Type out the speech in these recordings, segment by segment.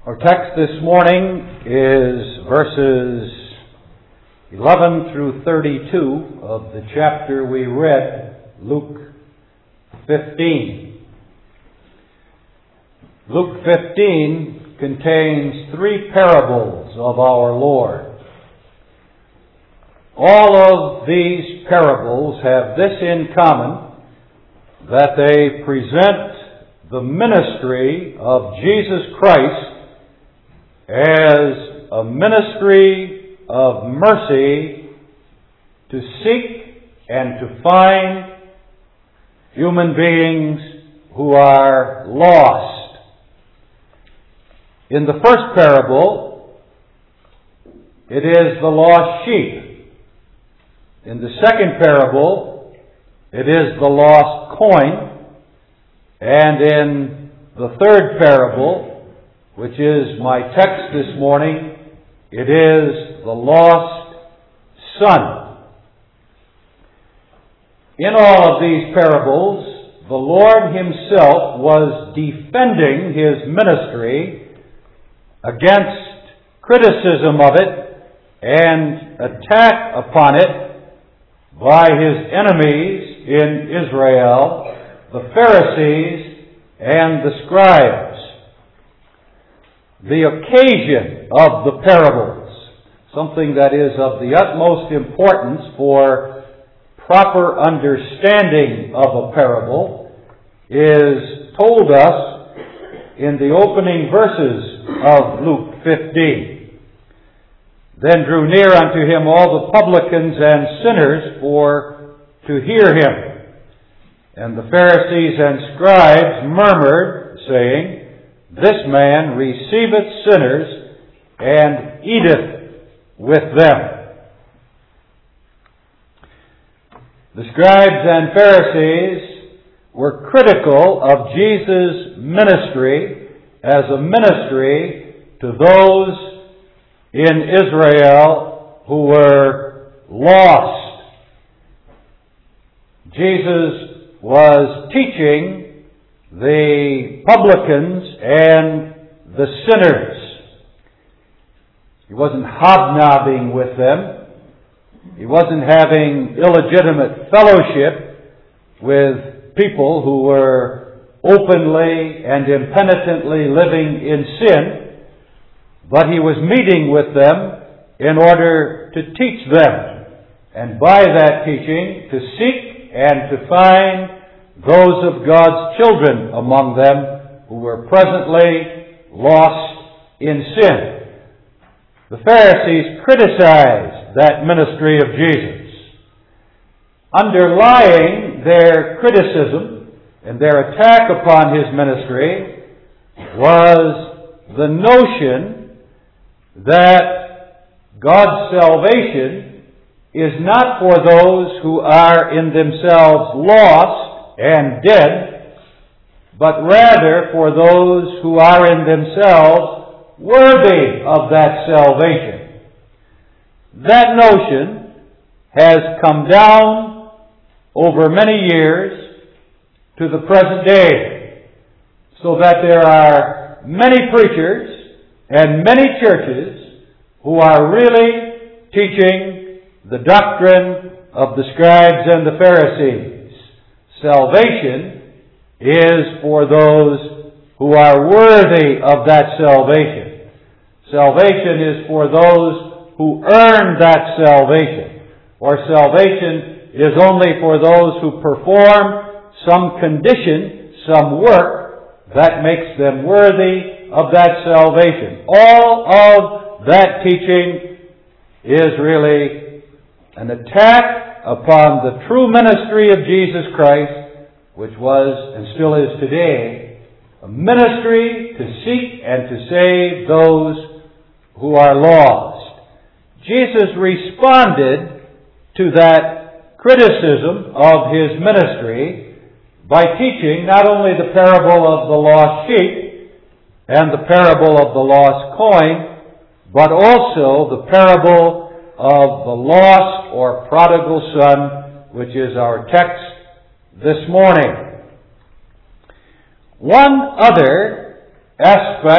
Our text this morning is verses 11 through 32 of the chapter we read, Luke 15. Luke 15 contains three parables of our Lord. All of these parables have this in common, that they present the ministry of Jesus Christ as a ministry of mercy to seek and to find human beings who are lost. In the first parable, it is the lost sheep. In the second parable, it is the lost coin. And in the third parable, which is my text this morning, it is the lost son. In all of these parables, the Lord Himself was defending His ministry against criticism of it and attack upon it by His enemies in Israel, the Pharisees and the scribes. The occasion of the parables, something that is of the utmost importance for proper understanding of a parable, is told us in the opening verses of Luke 15. Then drew near unto Him all the publicans and sinners to hear Him. And the Pharisees and scribes murmured, saying, This man receiveth sinners and eateth with them. The scribes and Pharisees were critical of Jesus' ministry as a ministry to those in Israel who were lost. Jesus was teaching the publicans and the sinners. He wasn't hobnobbing with them. He wasn't having illegitimate fellowship with people who were openly and impenitently living in sin, but He was meeting with them in order to teach them, and by that teaching to seek and to find those of God's children among them who were presently lost in sin. The Pharisees criticized that ministry of Jesus. Underlying their criticism and their attack upon His ministry was the notion that God's salvation is not for those who are in themselves lost and dead, but rather for those who are in themselves worthy of that salvation. That notion has come down over many years to the present day, so that there are many preachers and many churches who are really teaching the doctrine of the scribes and the Pharisees. Salvation is for those who are worthy of that salvation. Salvation is for those who earn that salvation. Or salvation is only for those who perform some condition, some work that makes them worthy of that salvation. All of that teaching is really an attack upon the true ministry of Jesus Christ, which was and still is today a ministry to seek and to save those who are lost. Jesus responded to that criticism of His ministry by teaching not only the parable of the lost sheep and the parable of the lost coin, but also the parable of the lost or prodigal son, which is our text this morning. One other aspect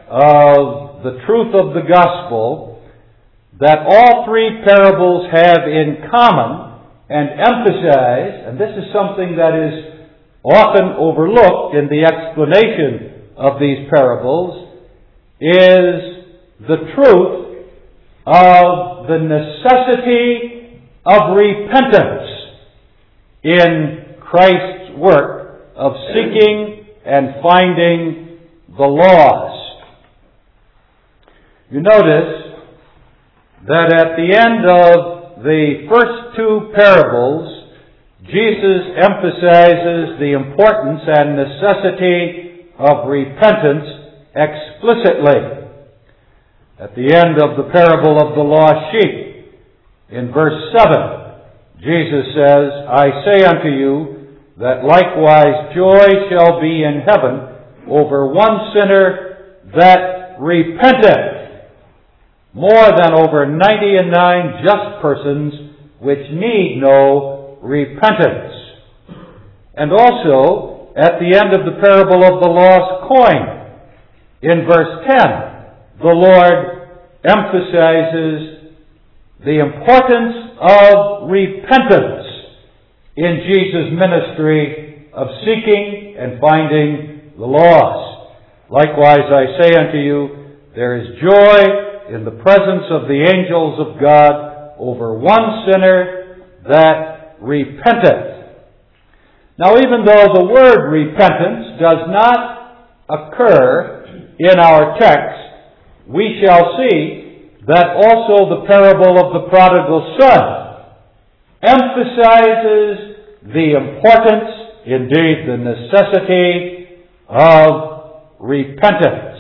of the truth of the gospel that all three parables have in common and emphasize, and this is something that is often overlooked in the explanation of these parables, is the truth of the necessity of repentance in Christ's work of seeking and finding the lost. You notice that at the end of the first two parables, Jesus emphasizes the importance and necessity of repentance explicitly. At the end of the parable of the lost sheep, in verse 7, Jesus says, I say unto you that likewise joy shall be in heaven over one sinner that repenteth, more than over 99 just persons which need no repentance. And also, at the end of the parable of the lost coin, in verse 10, the Lord emphasizes the importance of repentance in Jesus' ministry of seeking and finding the lost. Likewise, I say unto you, there is joy in the presence of the angels of God over one sinner that repenteth. Now, even though the word repentance does not occur in our text, we shall see that also the parable of the prodigal son emphasizes the importance, indeed the necessity, of repentance.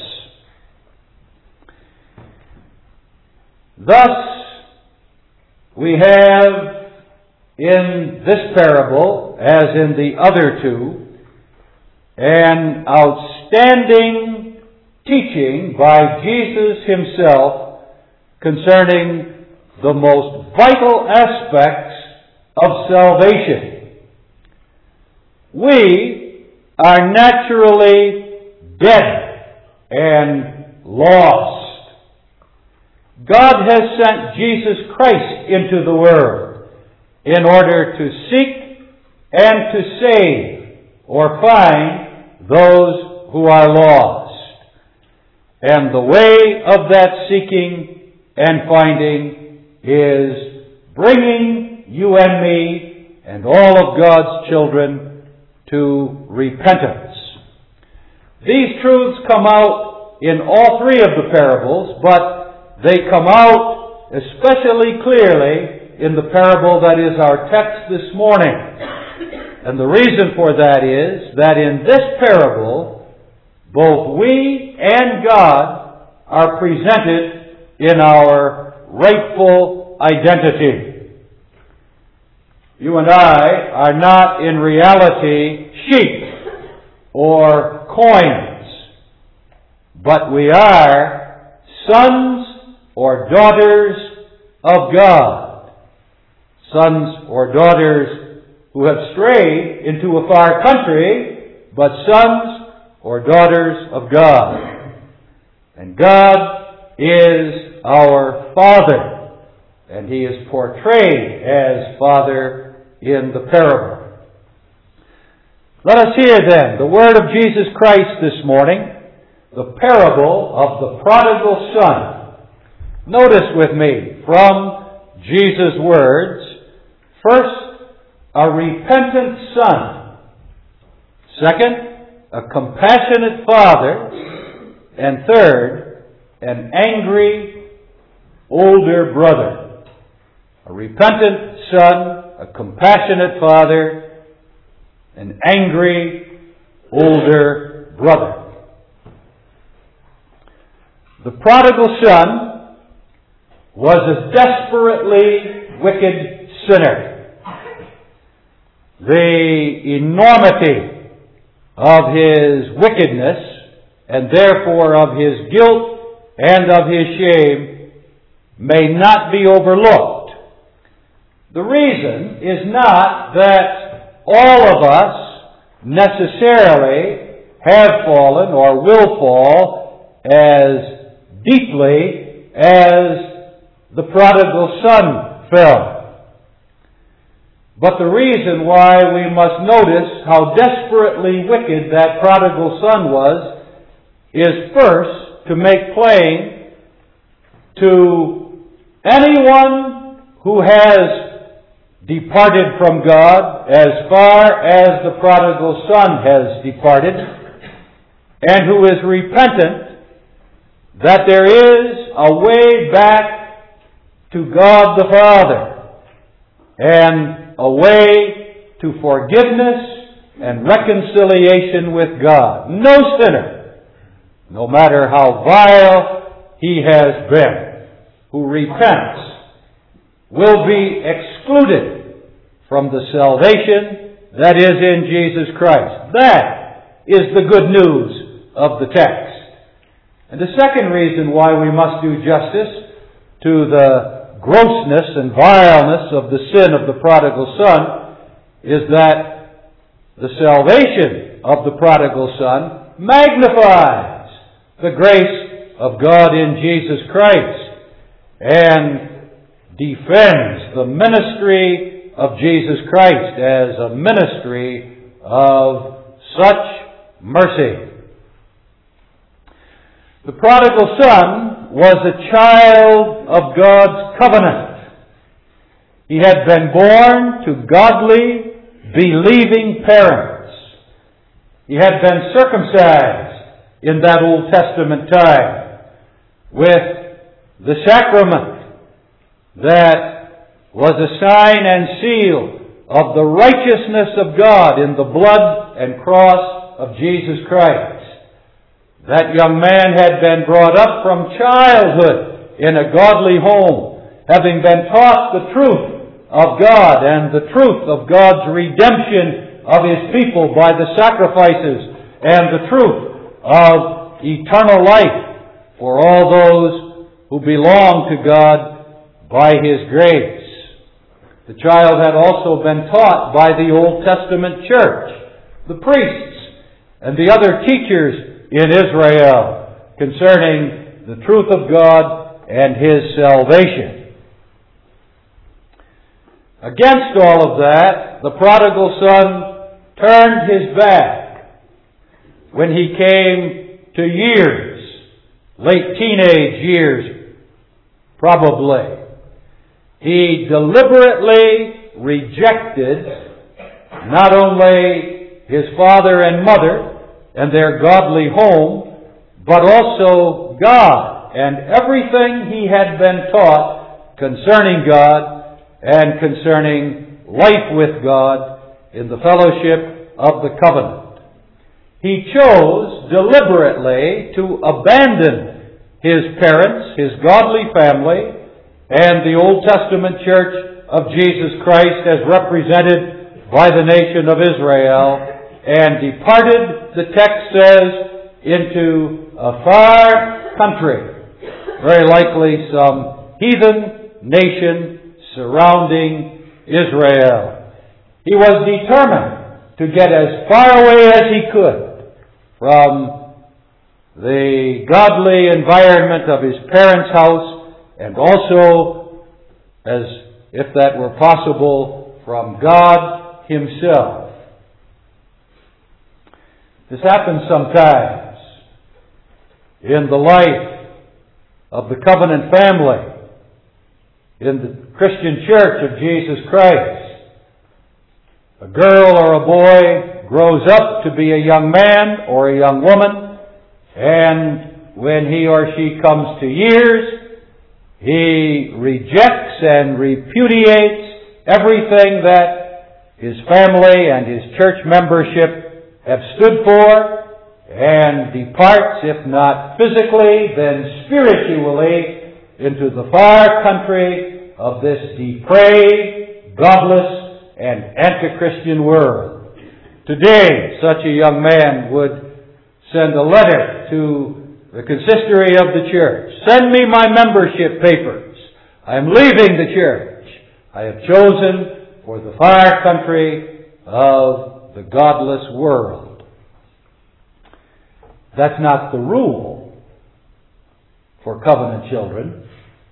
Thus, we have in this parable, as in the other two, an outstanding teaching by Jesus himself concerning the most vital aspects of salvation. We are naturally dead and lost. God has sent Jesus Christ into the world in order to seek and to save or find those who are lost. And the way of that seeking and finding is bringing you and me and all of God's children to repentance. These truths come out in all three of the parables, but they come out especially clearly in the parable that is our text this morning. And the reason for that is that in this parable, both we and God are presented in our rightful identity. You and I are not in reality sheep or coins, but we are sons or daughters of God. Sons or daughters who have strayed into a far country, but sons or daughters of God. And God is our Father, and He is portrayed as Father in the parable. Let us hear then the word of Jesus Christ this morning, the parable of the prodigal son. Notice with me from Jesus' words, first, a repentant son. Second, a compassionate father. And third, an angry older brother. A repentant son, a compassionate father, an angry older brother. The prodigal son was a desperately wicked sinner. The enormity of his wickedness, and therefore of his guilt and of his shame, may not be overlooked. The reason is not that all of us necessarily have fallen or will fall as deeply as the prodigal son fell. But the reason why we must notice how desperately wicked that prodigal son was is first to make plain to anyone who has departed from God as far as the prodigal son has departed, and who is repentant, that there is a way back to God the Father, and a way to forgiveness and reconciliation with God. No sinner, no matter how vile he has been, who repents, will be excluded from the salvation that is in Jesus Christ. That is the good news of the text. And the second reason why we must do justice to the grossness and vileness of the sin of the prodigal son is that the salvation of the prodigal son magnifies the grace of God in Jesus Christ and defends the ministry of Jesus Christ as a ministry of such mercy. The prodigal son was a child of God's covenant. He had been born to godly, believing parents. He had been circumcised in that Old Testament time with the sacrament that was a sign and seal of the righteousness of God in the blood and cross of Jesus Christ. That young man had been brought up from childhood in a godly home, having been taught the truth of God and the truth of God's redemption of His people by the sacrifices and the truth of eternal life for all those who belong to God by His grace. The child had also been taught by the Old Testament church, the priests, and the other teachers in Israel concerning the truth of God and His salvation. Against all of that, the prodigal son turned his back when he came to years, late teenage years, probably. He deliberately rejected not only his father and mother and their godly home, but also God and everything he had been taught concerning God and concerning life with God in the fellowship of the covenant. He chose deliberately to abandon his parents, his godly family, and the Old Testament Church of Jesus Christ as represented by the nation of Israel, and departed, the text says, into a far country, very likely some heathen nation surrounding Israel. He was determined to get as far away as he could from the godly environment of his parents' house, and also, as if that were possible, from God Himself. This happens sometimes in the life of the covenant family, in the Christian church of Jesus Christ. A girl or a boy grows up to be a young man or a young woman, and when he or she comes to years, he rejects and repudiates everything that his family and his church membership have stood for, and departs, if not physically, then spiritually, into the far country of this depraved, godless, and anti-Christian world. Today, such a young man would send a letter to the consistory of the church. Send me my membership papers. I am leaving the church. I have chosen for the far country of the godless world. That's not the rule, for covenant children.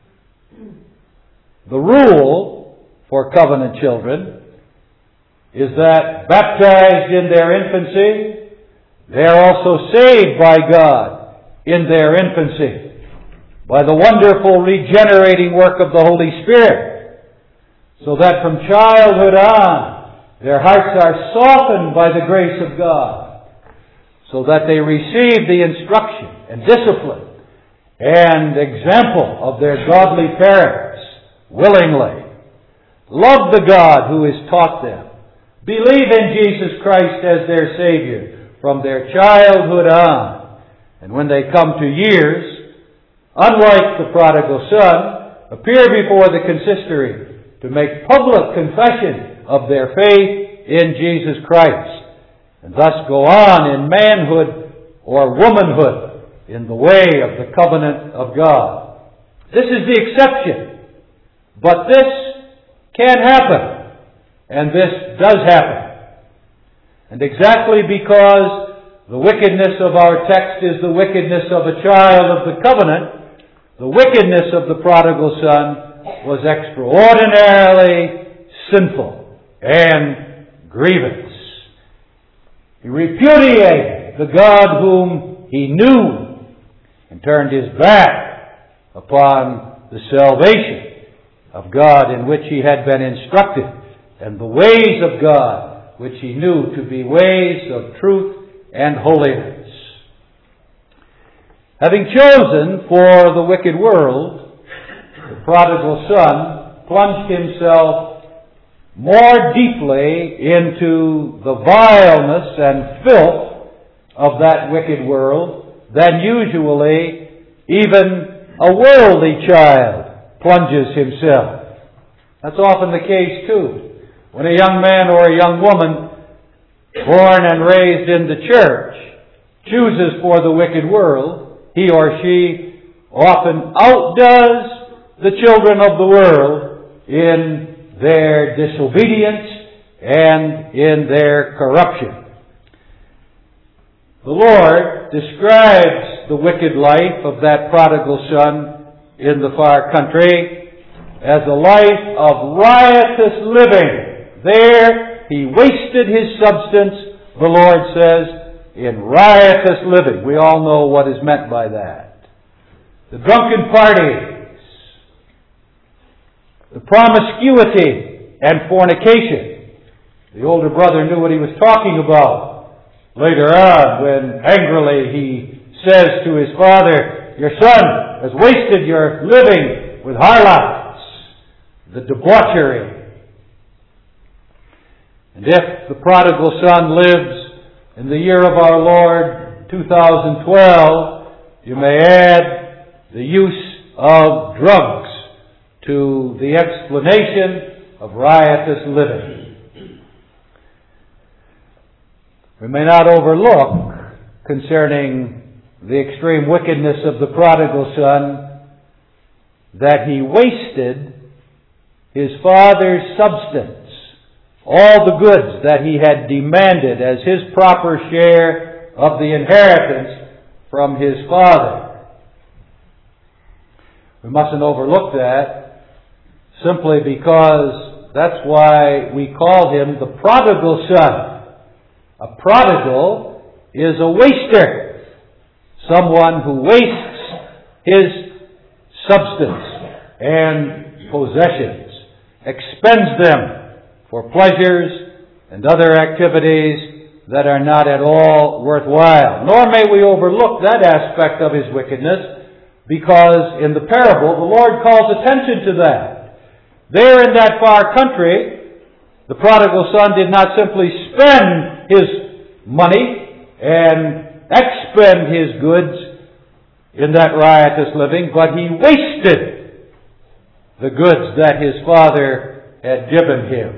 The rule for covenant children is that baptized in their infancy, they are also saved by God in their infancy by the wonderful regenerating work of the Holy Spirit, so that from childhood on their hearts are softened by the grace of God, so that they receive the instruction and discipline and example of their godly parents willingly. Love the God who has taught them. Believe in Jesus Christ as their Savior from their childhood on. And when they come to years, unlike the prodigal son, appear before the consistory to make public confession of their faith in Jesus Christ, and thus go on in manhood or womanhood in the way of the covenant of God. This is the exception. But this can happen, and this does happen. And exactly because the wickedness of our text is the wickedness of a child of the covenant, the wickedness of the prodigal son was extraordinarily sinful and grievous. He repudiated the God whom he knew and turned his back upon the salvation of God in which he had been instructed, and the ways of God which he knew to be ways of truth and holiness. Having chosen for the wicked world, the prodigal son plunged himself more deeply into the vileness and filth of that wicked world than usually even a worldly child plunges himself. That's often the case too. When a young man or a young woman born and raised in the church chooses for the wicked world, he or she often outdoes the children of the world in their disobedience and in their corruption. The Lord describes the wicked life of that prodigal son in the far country as a life of riotous living. There he wasted his substance, the Lord says, in riotous living. We all know what is meant by that. The drunken parties, the promiscuity and fornication. The older brother knew what he was talking about. Later on, when angrily he says to his father, "Your son has wasted your living with harlots," the debauchery. And if the prodigal son lives in the year of our Lord 2012, you may add the use of drugs to the explanation of riotous living. We may not overlook concerning the extreme wickedness of the prodigal son that he wasted his father's substance, all the goods that he had demanded as his proper share of the inheritance from his father. We mustn't overlook that simply because that's why we call him the prodigal son. A prodigal is a waster, someone who wastes his substance and possessions, expends them for pleasures and other activities that are not at all worthwhile. Nor may we overlook that aspect of his wickedness, because in the parable the Lord calls attention to that. There in that far country, the prodigal son did not simply spend his money and expend his goods in that riotous living, but he wasted the goods that his father had given him.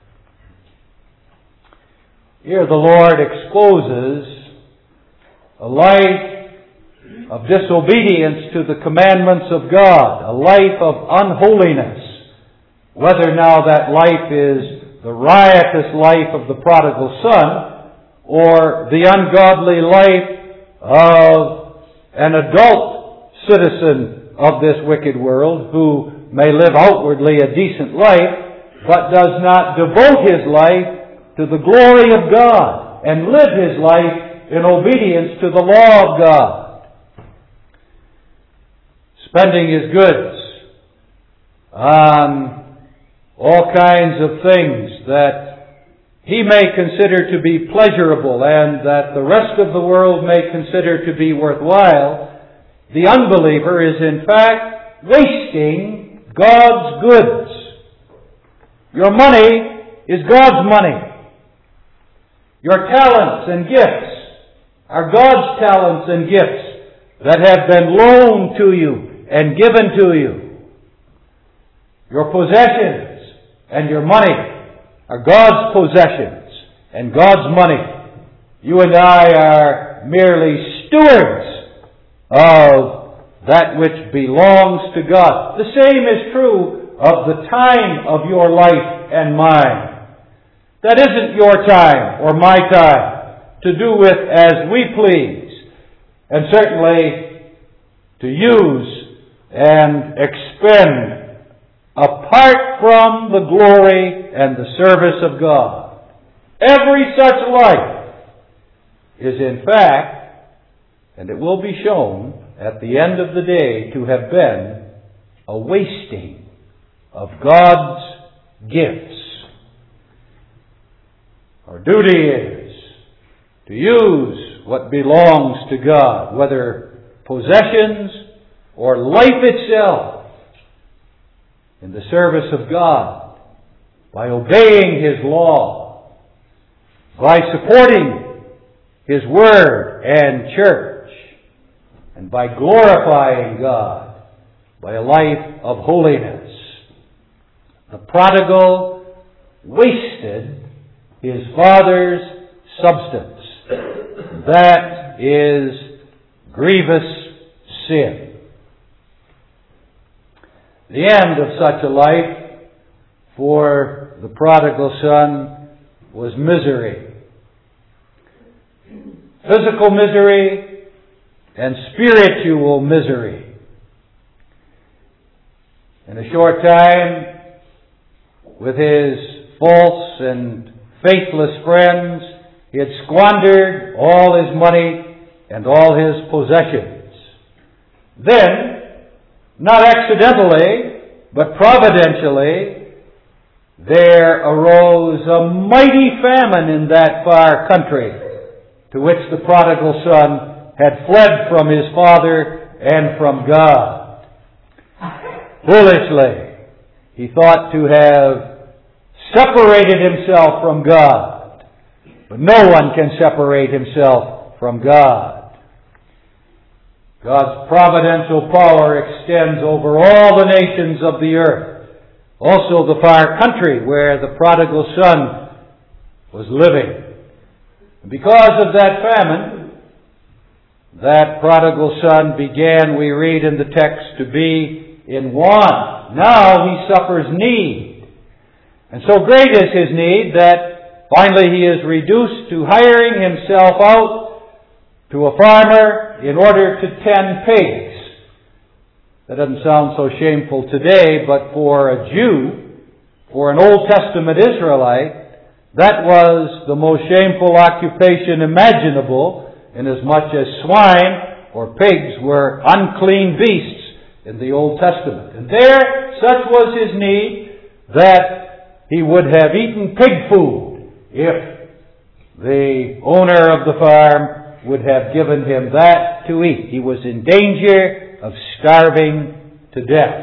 Here the Lord exposes a life of disobedience to the commandments of God, a life of unholiness. Whether now that life is the riotous life of the prodigal son, or the ungodly life of an adult citizen of this wicked world who may live outwardly a decent life, but does not devote his life to the glory of God and live his life in obedience to the law of God. Spending his goods on all kinds of things that he may consider to be pleasurable and that the rest of the world may consider to be worthwhile, the unbeliever is in fact wasting God's goods. Your money is God's money. Your talents and gifts are God's talents and gifts that have been loaned to you and given to you. Your possessions and your money are God's possessions and God's money. You and I are merely stewards of that which belongs to God. The same is true of the time of your life and mine. That isn't your time or my time to do with as we please, and certainly to use and expend apart from the glory and the service of God. Every such life is in fact, and it will be shown at the end of the day, to have been a wasting of God's gifts. Our duty is to use what belongs to God, whether possessions or life itself, in the service of God, by obeying His law, by supporting His Word and church, and by glorifying God by a life of holiness. The prodigal wasted his father's substance. That is grievous sin. The end of such a life for the prodigal son was misery. Physical misery and spiritual misery. In a short time, with his false and faithless friends, he had squandered all his money and all his possessions. Then, not accidentally, but providentially, there arose a mighty famine in that far country to which the prodigal son had fled from his father and from God. Foolishly, he thought to have separated himself from God. But no one can separate himself from God. God's providential power extends over all the nations of the earth. Also the far country where the prodigal son was living. And because of that famine, that prodigal son began, we read in the text, to be in want. Now he suffers need. And so great is his need that finally he is reduced to hiring himself out to a farmer in order to tend pigs. That doesn't sound so shameful today, but for a Jew, for an Old Testament Israelite, that was the most shameful occupation imaginable, inasmuch as swine or pigs were unclean beasts in the Old Testament. And there, such was his need that he would have eaten pig food if the owner of the farm would have given him that to eat. He was in danger of starving to death.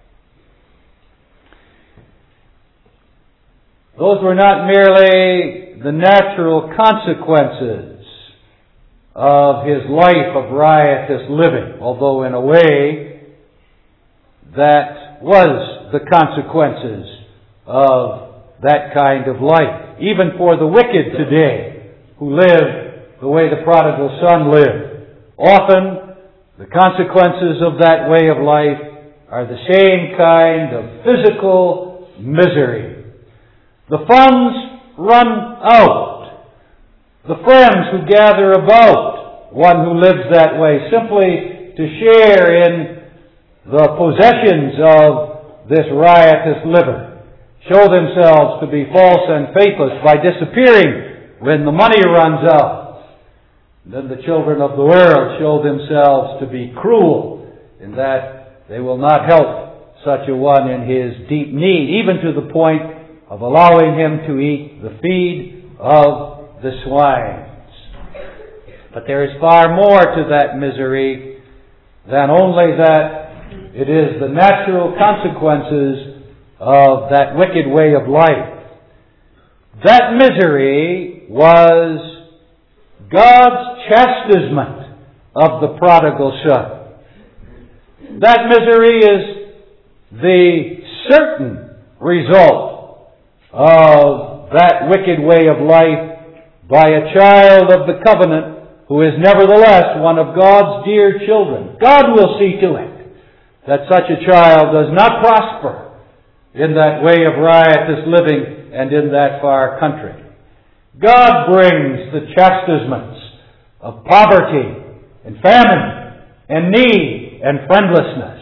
Those were not merely the natural consequences of his life of riotous living, although in a way that was the consequences of that kind of life. Even for the wicked today, who live the way the prodigal son lived, often the consequences of that way of life are the same kind of physical misery. The funds run out. The friends who gather about one who lives that way simply to share in the possessions of this riotous liver, show themselves to be false and faithless by disappearing when the money runs out. Then the children of the world show themselves to be cruel in that they will not help such a one in his deep need, even to the point of allowing him to eat the feed of the swines. But there is far more to that misery than only that it is the natural consequences of that wicked way of life. That misery was God's chastisement of the prodigal son. That misery is the certain result of that wicked way of life by a child of the covenant who is nevertheless one of God's dear children. God will see to it that such a child does not prosper in that way of riotous living and in that far country. God brings the chastisements of poverty and famine and need and friendlessness.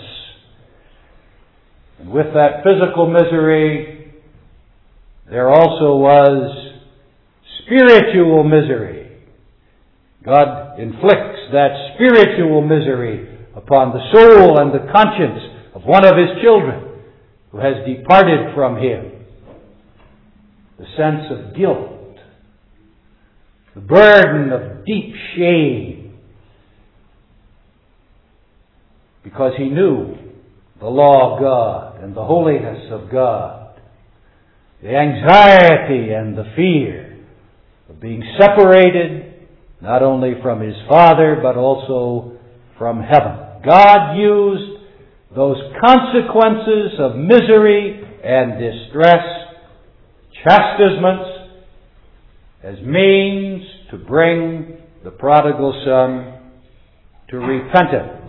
And with that physical misery, there also was spiritual misery. God inflicts that spiritual misery upon the soul and the conscience of one of His children who has departed from Him. The sense of guilt, the burden of deep shame, because he knew the law of God and the holiness of God, the anxiety and the fear of being separated not only from his Father but also from heaven. God used those consequences of misery and distress, chastisements, as means to bring the prodigal son to repentance.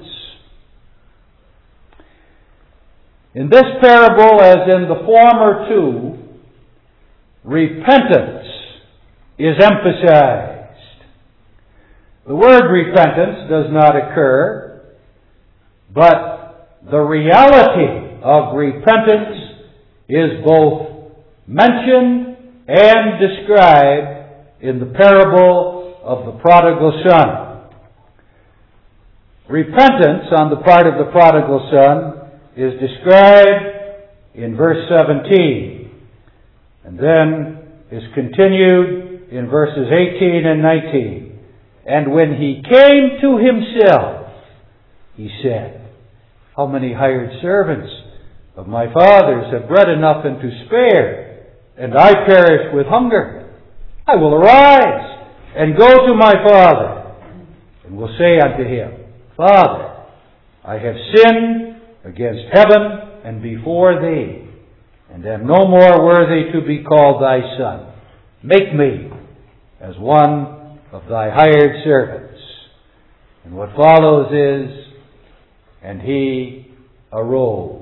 In this parable, as in the former two, repentance is emphasized. The word repentance does not occur, but the reality of repentance is both mentioned and described in the parable of the prodigal son. Repentance on the part of the prodigal son is described in verse 17, and then is continued in verses 18 and 19. And when he came to himself, he said, "How many hired servants of my father's have bread enough and to spare, and I perish with hunger? I will arise and go to my father, and will say unto him, Father, I have sinned against heaven and before thee, and am no more worthy to be called thy son. Make me as one of thy hired servants." And what follows is, and he arose.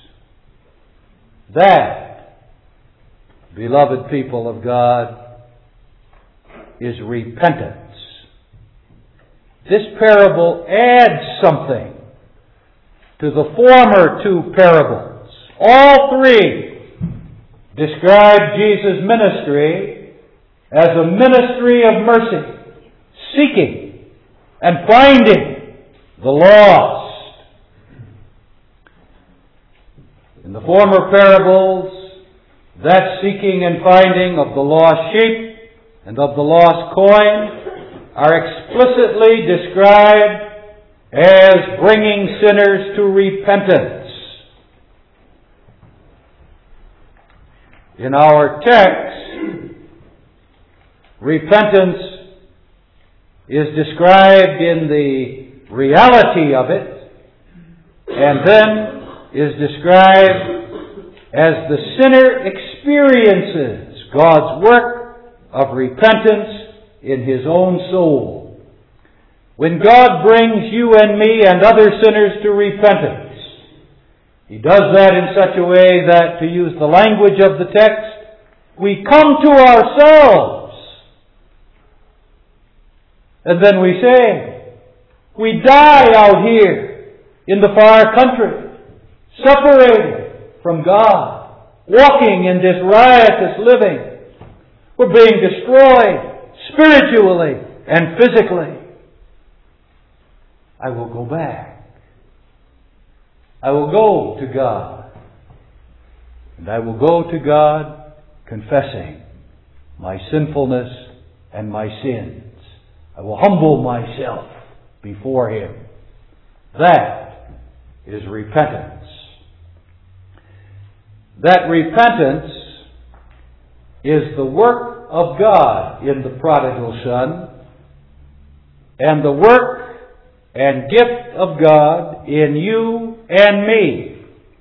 That, beloved people of God, is repentance. This parable adds something to the former two parables. All three describe Jesus' ministry as a ministry of mercy, seeking and finding the lost. In the former parables, that seeking and finding of the lost sheep and of the lost coin are explicitly described as bringing sinners to repentance. In our text, repentance is described in the reality of it, and then is described as the sinner experiences God's work of repentance in his own soul. When God brings you and me and other sinners to repentance, He does that in such a way that, to use the language of the text, we come to ourselves. And then we say, We die out here in the far country, separated from God, walking in this riotous living. We're being destroyed spiritually and physically. I will go back. I will go to God. And I will go to God confessing my sinfulness and my sins. I will humble myself before Him. That is repentance. That repentance is the work of God in the prodigal son, and the work and gift of God in you and me.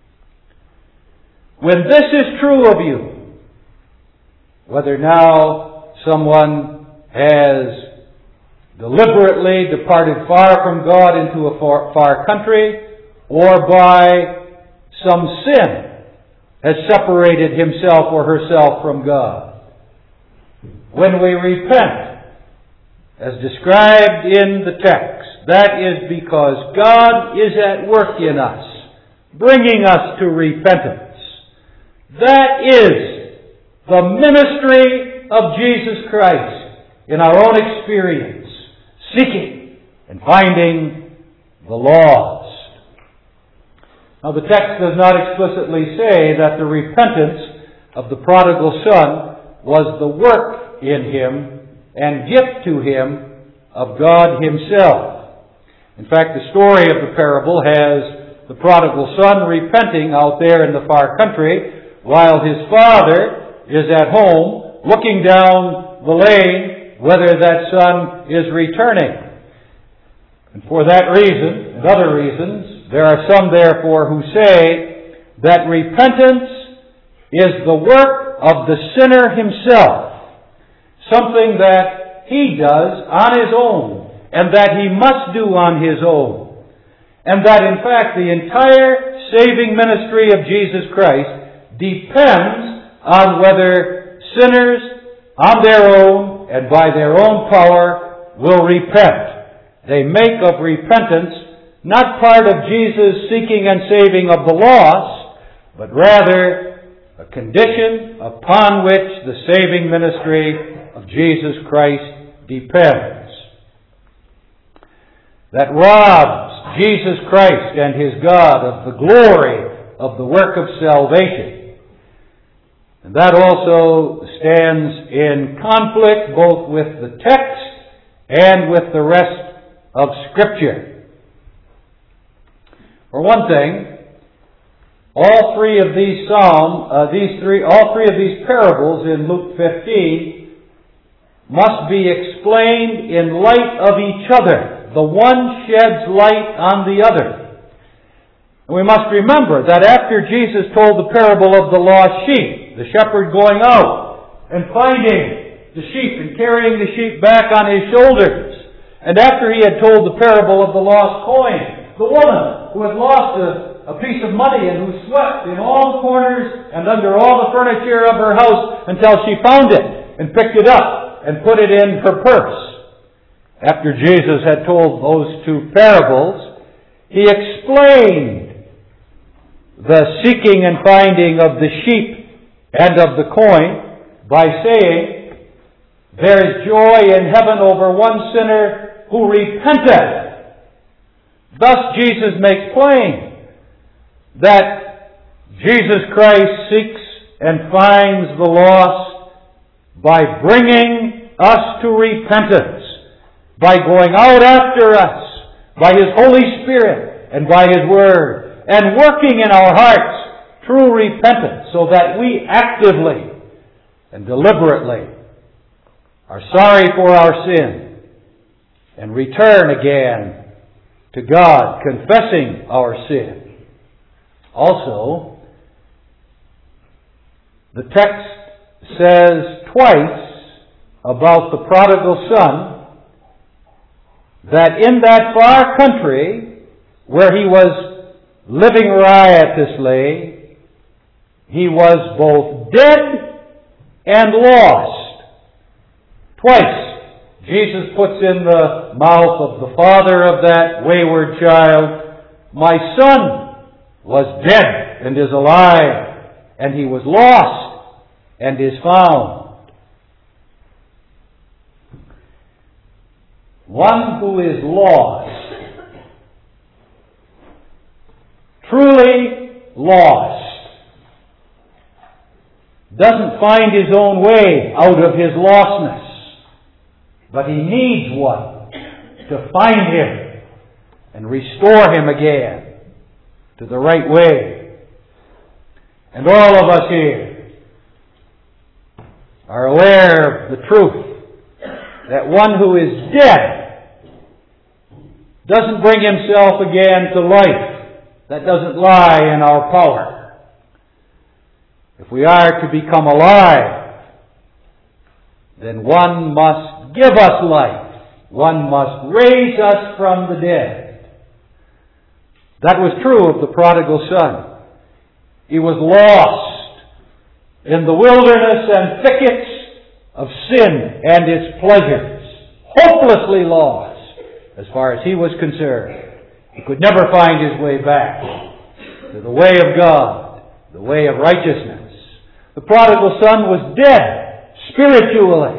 When this is true of you, whether now someone has deliberately departed far from God into a far country, or by some sin has separated himself or herself from God. When we repent, as described in the text, that is because God is at work in us, bringing us to repentance. That is the ministry of Jesus Christ in our own experience, seeking and finding the lost. Now, the text does not explicitly say that the repentance of the prodigal son was the work in him and gift to him of God Himself. In fact, the story of the parable has the prodigal son repenting out there in the far country, while his father is at home looking down the lane whether that son is returning. And for that reason, and other reasons, there are some therefore who say that repentance is the work of the sinner himself, something that he does on his own, and that he must do on his own. And that in fact the entire saving ministry of Jesus Christ depends on whether sinners on their own and by their own power will repent. They make of repentance not part of Jesus' seeking and saving of the lost, but rather a condition upon which the saving ministry of Jesus Christ depends. That robs Jesus Christ and His God of the glory of the work of salvation. And that also stands in conflict both with the text and with the rest of Scripture. For one thing, all three of these parables in Luke 15 must be explained in light of each other. The one sheds light on the other. And we must remember that after Jesus told the parable of the lost sheep, the shepherd going out and finding the sheep and carrying the sheep back on his shoulders, and after he had told the parable of the lost coin, the woman who had lost a piece of money and who swept in all corners and under all the furniture of her house until she found it and picked it up and put it in her purse. After Jesus had told those two parables, He explained the seeking and finding of the sheep and of the coin by saying, there is joy in heaven over one sinner who repenteth. Thus Jesus makes plain that Jesus Christ seeks and finds the lost by bringing us to repentance, by going out after us, by His Holy Spirit and by His Word, and working in our hearts true repentance, so that we actively and deliberately are sorry for our sin and return again to God, confessing our sin. Also, the text says twice about the prodigal son that in that far country where he was living riotously, he was both dead and lost. Twice Jesus puts in the mouth of the father of that wayward child, "My son was dead and is alive, and he was lost and is found." One who is lost, truly lost, doesn't find his own way out of his lostness, but he needs one to find him and restore him again to the right way. And all of us here are aware of the truth that one who is dead doesn't bring himself again to life. That doesn't lie in our power. If we are to become alive, then one must give us life. One must raise us from the dead. That was true of the prodigal son. He was lost in the wilderness and thickets of sin and its pleasures. Hopelessly lost as far as he was concerned. He could never find his way back to the way of God, the way of righteousness. The prodigal son was dead spiritually.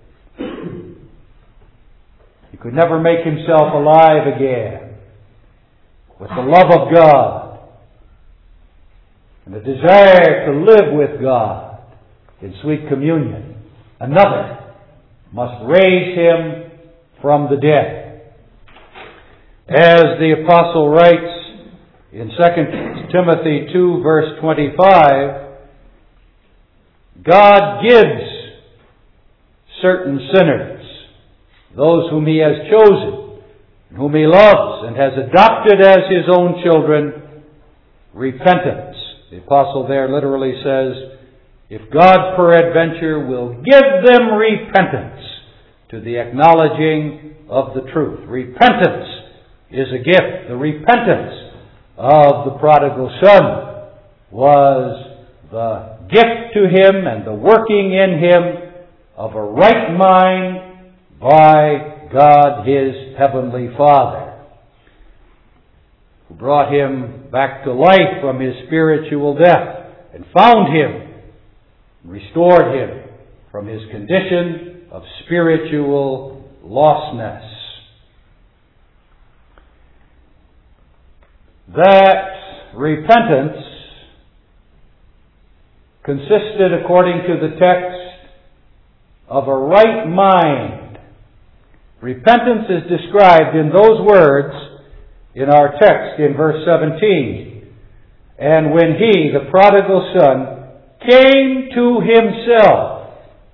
He could never make himself alive again with the love of God and the desire to live with God in sweet communion. Another must raise him from the dead. As the apostle writes in 2 Timothy 2 verse 25, God gives certain sinners, those whom He has chosen, whom He loves and has adopted as His own children, repentance. The apostle there literally says, if God peradventure will give them repentance to the acknowledging of the truth. Repentance is a gift. The repentance of the prodigal son was the gift to him and the working in him of a right mind by God his heavenly Father, who brought him back to life from his spiritual death and found him, restored him from his condition of spiritual lostness. That repentance consisted, according to the text, of a right mind. Repentance is described in those words in our text in verse 17. And when he, the prodigal son, came to himself,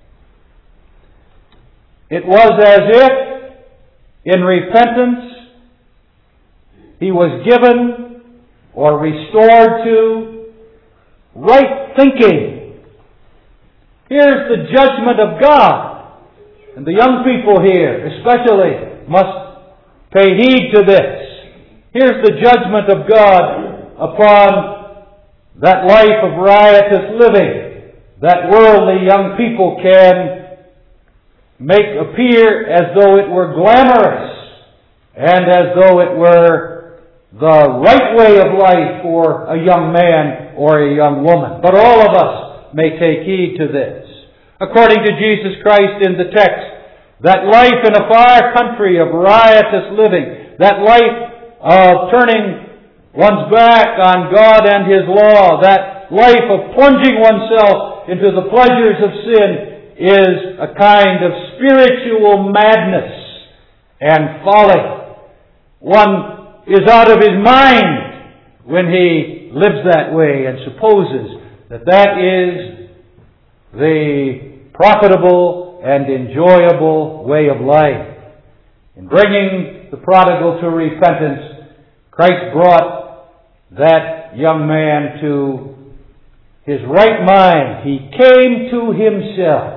it was as if in repentance he was given or restored to right thinking. Here's the judgment of God. And the young people here especially must pay heed to this. Here's the judgment of God upon that life of riotous living that worldly young people can make appear as though it were glamorous and as though it were the right way of life for a young man or a young woman. But all of us may take heed to this. According to Jesus Christ in the text, that life in a far country of riotous living, that life of turning one's back on God and His law, that life of plunging oneself into the pleasures of sin, is a kind of spiritual madness and folly. One is out of his mind when he lives that way and supposes that that is the profitable and enjoyable way of life. In bringing the prodigal to repentance, Christ brought that young man to his right mind. He came to himself.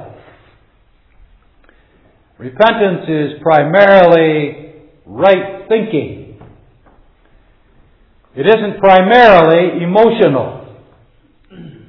Repentance is primarily right thinking. It isn't primarily emotional.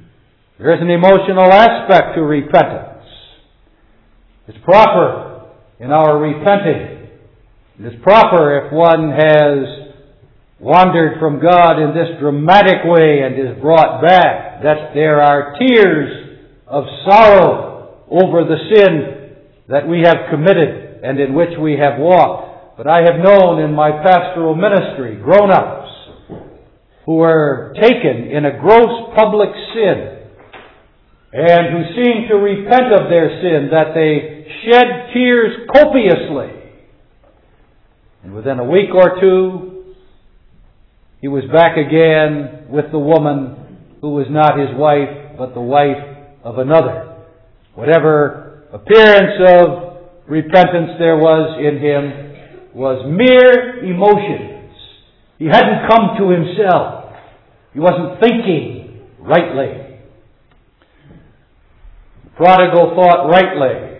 There is an emotional aspect to repentance. It's proper in our repenting. It is proper if one has wandered from God in this dramatic way and is brought back, that there are tears of sorrow over the sin that we have committed and in which we have walked. But I have known in my pastoral ministry grown-ups who were taken in a gross public sin and who seemed to repent of their sin, that they shed tears copiously. And within a week or two, he was back again with the woman who was not his wife, but the wife of another. Whatever appearance of repentance there was in him was mere emotions. He hadn't come to himself. He wasn't thinking rightly. The prodigal thought rightly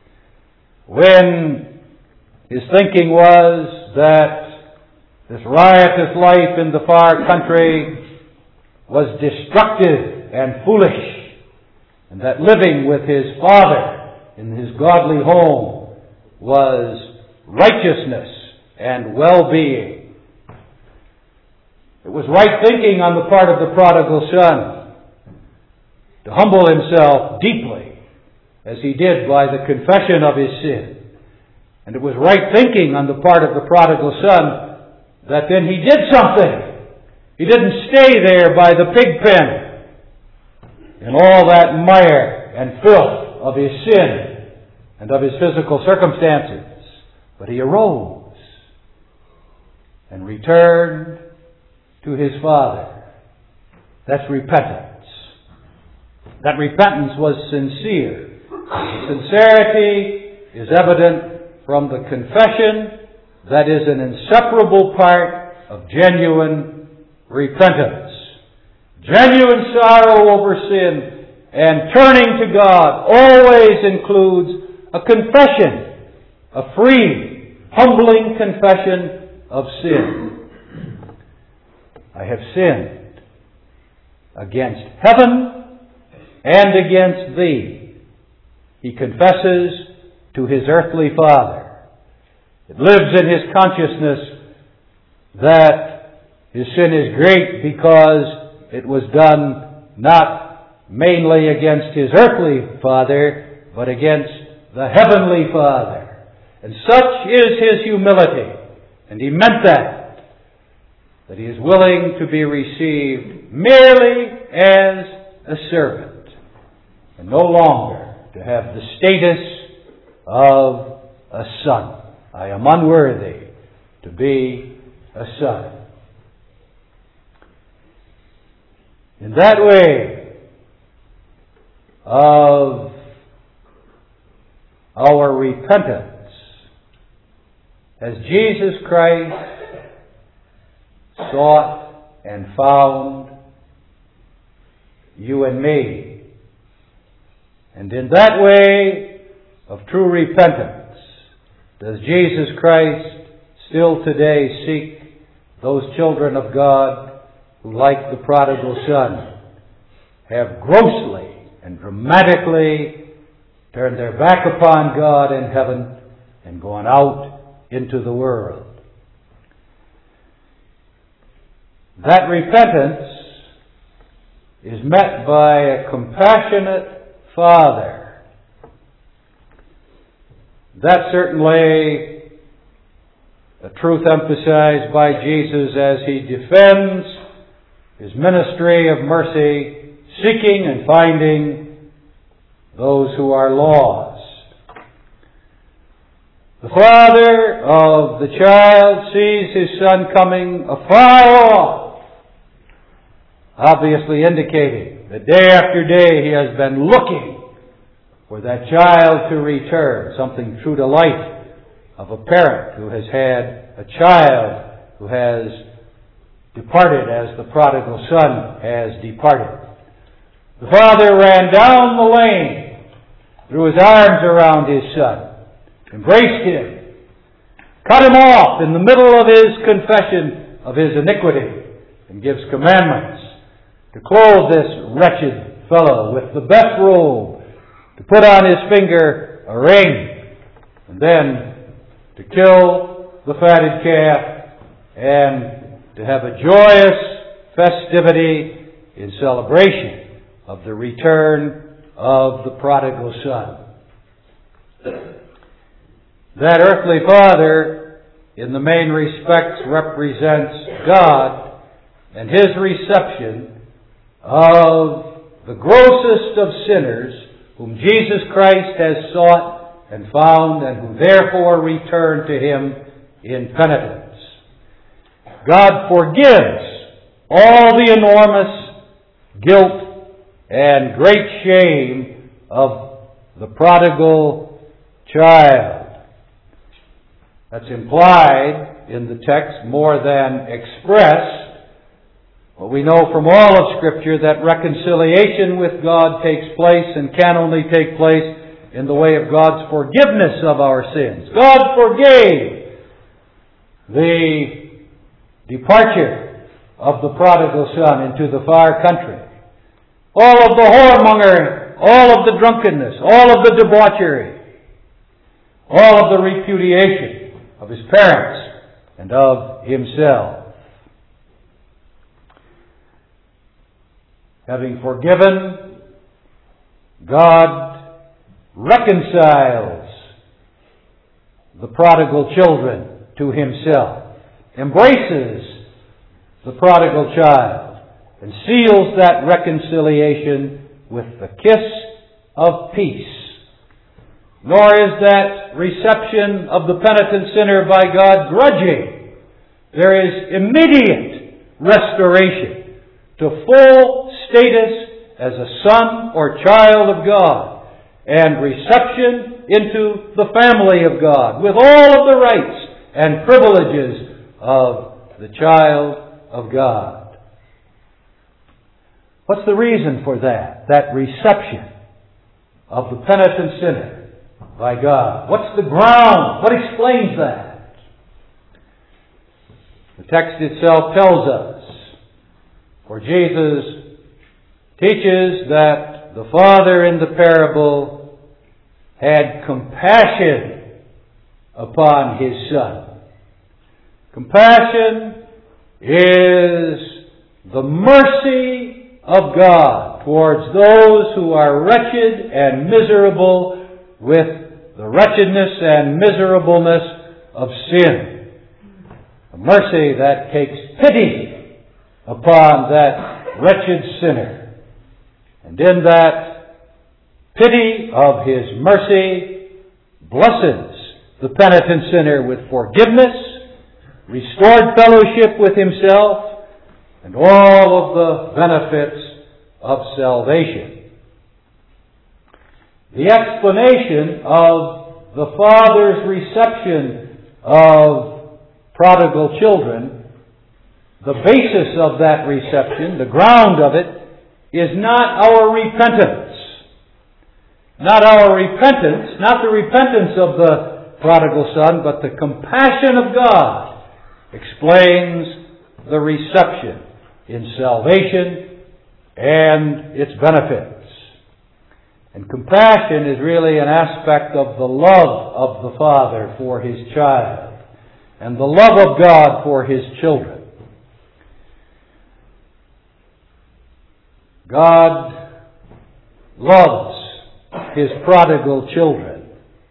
when his thinking was that this riotous life in the far country was destructive and foolish, and that living with his father in his godly home was righteousness and well-being. It was right thinking on the part of the prodigal son to humble himself deeply, as he did by the confession of his sin. And it was right thinking on the part of the prodigal son that then he did something. He didn't stay there by the pig pen in all that mire and filth of his sin and of his physical circumstances, but he arose and returned to his father. That's repentance. That repentance was sincere. Sincerity is evident from the confession that is an inseparable part of genuine repentance. Genuine sorrow over sin and turning to God always includes a confession, a free, humbling confession of sin. I have sinned against heaven and against thee. He confesses to his earthly father. It lives in his consciousness that his sin is great because it was done not mainly against his earthly father, but against the heavenly Father. And such is his humility. And he meant that he is willing to be received merely as a servant, and no longer to have the status of a son. I am unworthy to be a son. In that way of our repentance, has Jesus Christ sought and found you and me. And in that way of true repentance, does Jesus Christ still today seek those children of God who, like the prodigal son, have grossly and dramatically turned their back upon God in heaven and gone out into the world. That repentance is met by a compassionate Father. That's certainly a truth emphasized by Jesus as he defends his ministry of mercy, seeking and finding those who are lost. The father of the child sees his son coming afar off, obviously indicating that day after day he has been looking for that child to return, something true to life of a parent who has had a child who has departed as the prodigal son has departed. The father ran down the lane, threw his arms around his son, embraced him, cut him off in the middle of his confession of his iniquity, and gives commandments to clothe this wretched fellow with the best robe, to put on his finger a ring, and then to kill the fatted calf and to have a joyous festivity in celebration of the return of the prodigal son. That earthly father, in the main respects, represents God and His reception of the grossest of sinners, whom Jesus Christ has sought and found, and who therefore return to Him in penitence. God forgives all the enormous guilt and great shame of the prodigal child. That's implied in the text more than expressed. But we know from all of Scripture that reconciliation with God takes place and can only take place in the way of God's forgiveness of our sins. God forgave the departure of the prodigal son into the far country. All of the whoremongering, all of the drunkenness, all of the debauchery, all of the repudiation of his parents and of himself. Having forgiven, God reconciles the prodigal children to Himself, embraces the prodigal child, and seals that reconciliation with the kiss of peace. Nor is that reception of the penitent sinner by God grudging. There is immediate restoration to full status as a son or child of God, and reception into the family of God with all of the rights and privileges of the child of God. What's the reason for that? That reception of the penitent sinner by God. What's the ground? What explains that? The text itself tells us. For Jesus teaches that the father in the parable had compassion upon his son. Compassion is the mercy of God towards those who are wretched and miserable with the wretchedness and miserableness of sin. A mercy that takes pity upon that wretched sinner. And in that pity of His mercy, blesses the penitent sinner with forgiveness, restored fellowship with Himself, and all of the benefits of salvation. The explanation of the Father's reception of prodigal children, the basis of that reception, the ground of it, is not our repentance. Not our repentance, not the repentance of the prodigal son, but the compassion of God explains the reception in salvation and its benefits. And compassion is really an aspect of the love of the Father for His child and the love of God for His children. God loves His prodigal children.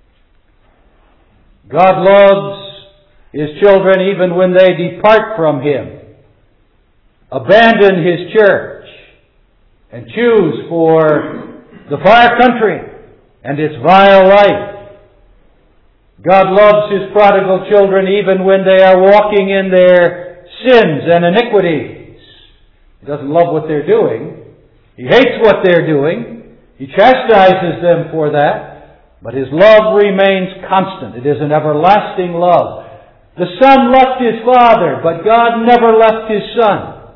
God loves His children even when they depart from Him, abandon His church, and choose for the far country and its vile life. God loves His prodigal children even when they are walking in their sins and iniquities. He doesn't love what they're doing. He hates what they're doing. He chastises them for that. But His love remains constant. It is an everlasting love. The Son left His Father, but God never left His Son.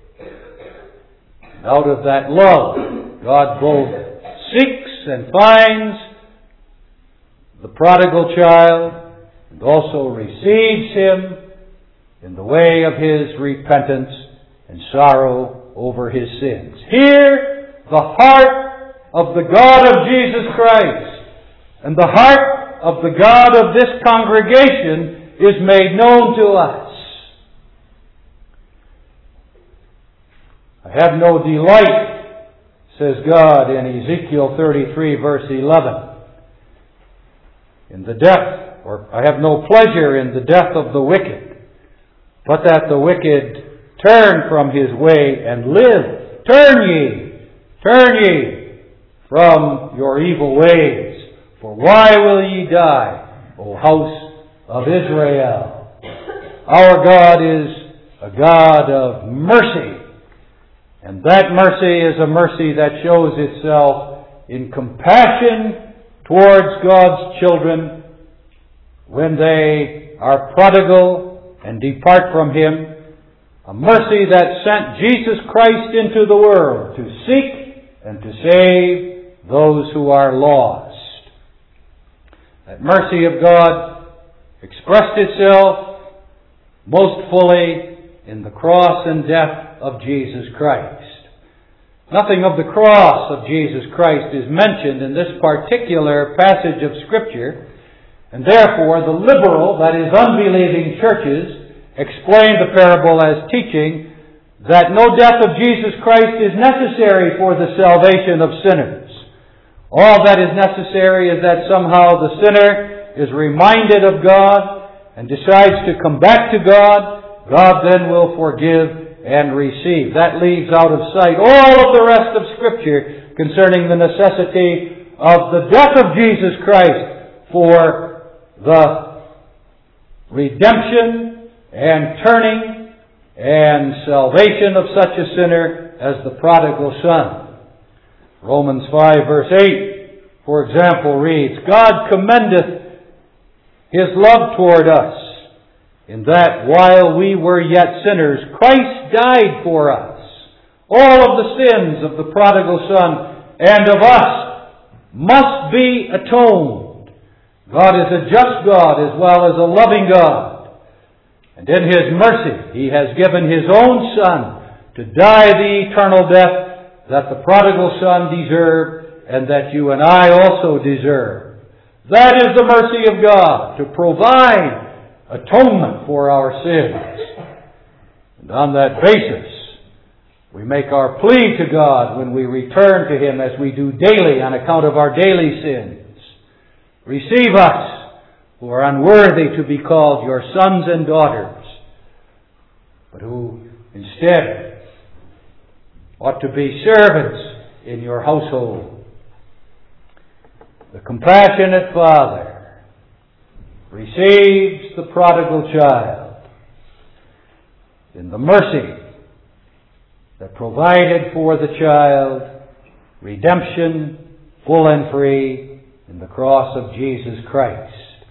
And out of that love, God both seeks and finds the prodigal child and also receives him in the way of his repentance and sorrow over his sins. Here, the heart of the God of Jesus Christ and the heart of the God of this congregation is made known to us. I have no delight, says God in Ezekiel 33 verse 11, in the death, or I have no pleasure in the death of the wicked, but that the wicked turn from his way and live. Turn ye from your evil ways. For why will ye die, O house of Israel? Our God is a God of mercy. And that mercy is a mercy that shows itself in compassion towards God's children when they are prodigal and depart from Him. A mercy that sent Jesus Christ into the world to seek and to save those who are lost. That mercy of God expressed itself most fully in the cross and death of Jesus Christ. Nothing of the cross of Jesus Christ is mentioned in this particular passage of Scripture, and therefore the liberal, that is unbelieving churches, explain the parable as teaching that no death of Jesus Christ is necessary for the salvation of sinners. All that is necessary is that somehow the sinner is reminded of God and decides to come back to God. God then will forgive and receive. That leaves out of sight all of the rest of Scripture concerning the necessity of the death of Jesus Christ for the redemption and turning and salvation of such a sinner as the prodigal son. Romans 5 verse 8, for example, reads, God commendeth His love toward us, in that while we were yet sinners, Christ died for us. All of the sins of the prodigal son and of us must be atoned. God is a just God as well as a loving God. And in His mercy, He has given His own Son to die the eternal death that the prodigal son deserved and that you and I also deserve. That is the mercy of God, to provide atonement for our sins. And on that basis, we make our plea to God when we return to Him as we do daily on account of our daily sins. Receive us, who are unworthy to be called your sons and daughters, but who instead ought to be servants in your household. The compassionate Father receives the prodigal child in the mercy that provided for the child redemption, full and free, in the cross of Jesus Christ.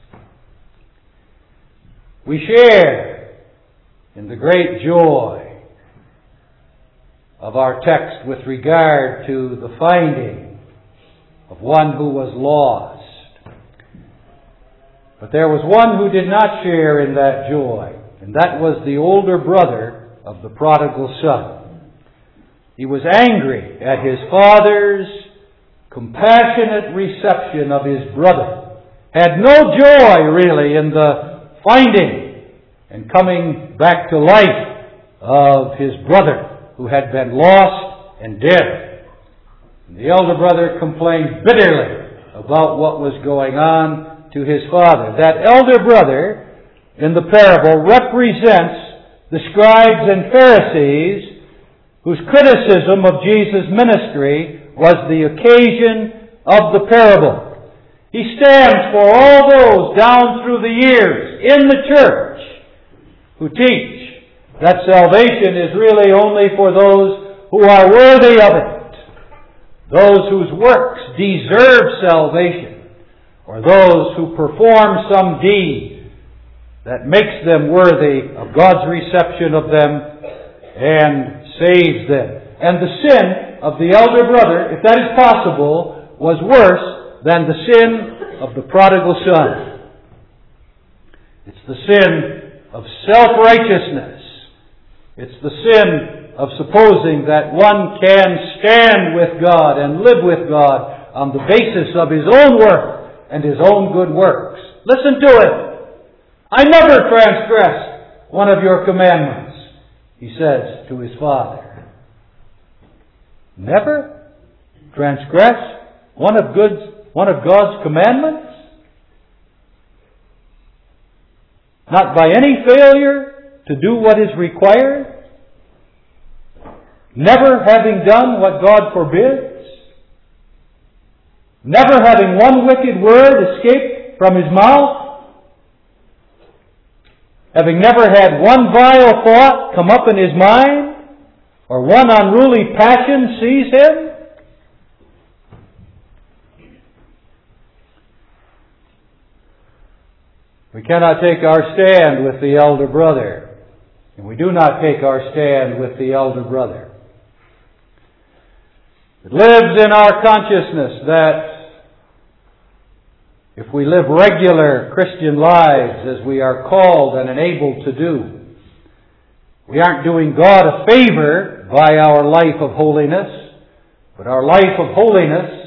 We share in the great joy of our text with regard to the finding of one who was lost. But there was one who did not share in that joy, and that was the older brother of the prodigal son. He was angry at his father's compassionate reception of his brother, had no joy really in the finding and coming back to life of his brother who had been lost and dead. And the elder brother complained bitterly about what was going on to his father. That elder brother in the parable represents the scribes and Pharisees whose criticism of Jesus' ministry was the occasion of the parable. He stands for all those down through the years in the church who teach that salvation is really only for those who are worthy of it, those whose works deserve salvation, or those who perform some deed that makes them worthy of God's reception of them and saves them. And the sin of the elder brother, if that is possible, was worse than the sin of the prodigal son. It's the sin of self-righteousness. It's the sin of supposing that one can stand with God and live with God on the basis of his own work and his own good works. Listen to it. I never transgressed one of your commandments, he says to his Father. Never transgress one of God's commandments? Not by any failure to do what is required? Never having done what God forbids? Never having one wicked word escape from his mouth? Having never had one vile thought come up in his mind? Or one unruly passion seize him? We cannot take our stand with the elder brother. And we do not take our stand with the elder brother. It lives in our consciousness that if we live regular Christian lives as we are called and enabled to do, we aren't doing God a favor by our life of holiness, but our life of holiness,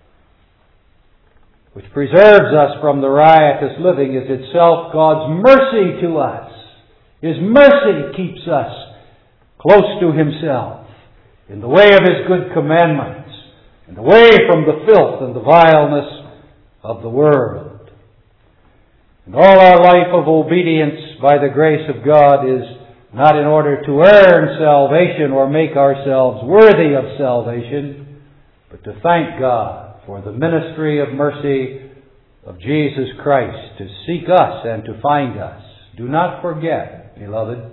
which preserves us from the riotous living, is itself God's mercy to us. His mercy keeps us close to Himself in the way of His good commandments and away from the filth and the vileness of the world. And all our life of obedience by the grace of God is not in order to earn salvation or make ourselves worthy of salvation, but to thank God for the ministry of mercy of Jesus Christ to seek us and to find us. Do not forget, beloved,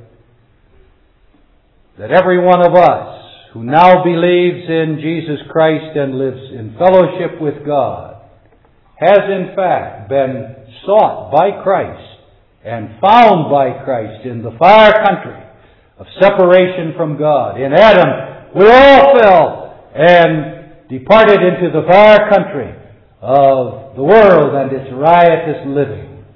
that every one of us who now believes in Jesus Christ and lives in fellowship with God has in fact been sought by Christ and found by Christ in the far country of separation from God. In Adam, we all fell and departed into the far country of the world and its riotous living.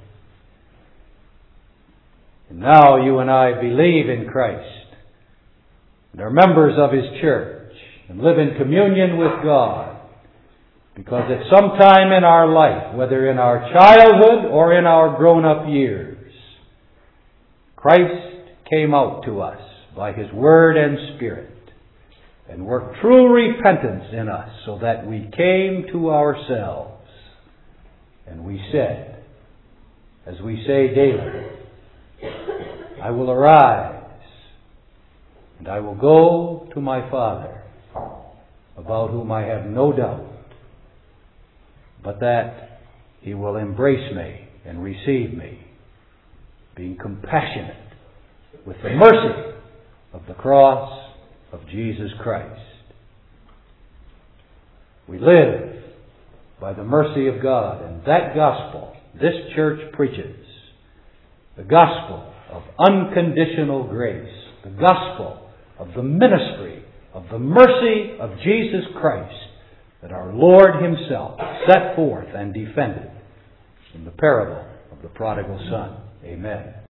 And now you and I believe in Christ and are members of His church and live in communion with God. Because at some time in our life, whether in our childhood or in our grown-up years, Christ came out to us by His Word and Spirit and worked true repentance in us so that we came to ourselves and we said, as we say daily, I will arise and I will go to my Father, about whom I have no doubt, but that He will embrace me and receive me, being compassionate with the mercy of the cross of Jesus Christ. We live by the mercy of God, and that gospel this church preaches, the gospel of unconditional grace, the gospel of the ministry of the mercy of Jesus Christ that our Lord Himself set forth and defended in the parable of the prodigal son. Amen.